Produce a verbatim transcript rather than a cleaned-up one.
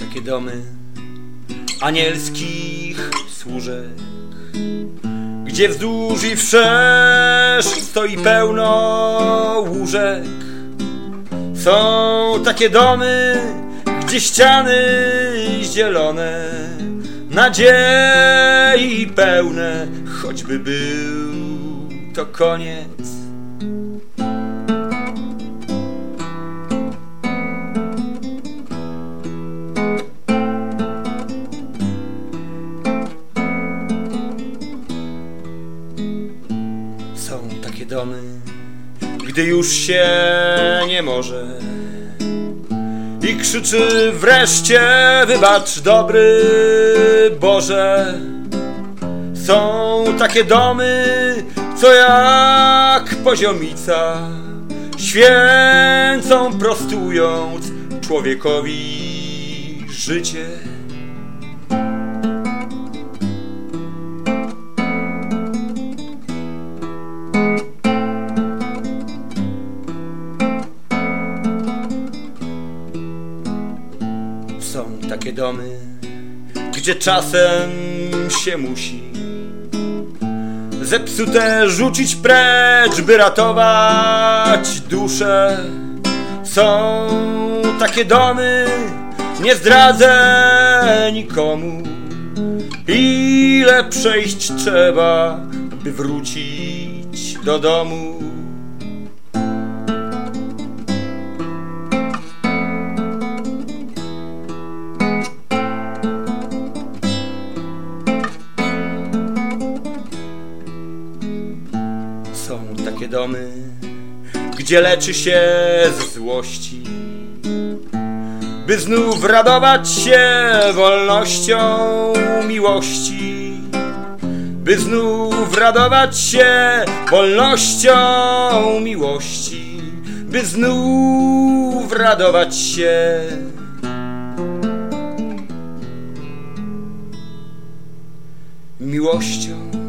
takie domy anielskich służek, gdzie wzdłuż i wszerz stoi pełno łóżek. Są takie domy, gdzie ściany zielone, nadziei pełne, choćby był to koniec. Są takie domy, gdy już się nie może i krzyczy wreszcie: wybacz, dobry Boże. Są takie domy, co jak poziomica święcą, prostując człowiekowi życie. Są takie domy, gdzie czasem się musi zepsute rzucić precz, by ratować duszę. Są takie domy, nie zdradzę nikomu, ile przejść trzeba, by wrócić do domu. Są takie domy, gdzie leczy się z złości, by znów radować się wolnością miłości. By znów radować się wolnością miłości. By znów radować się miłością.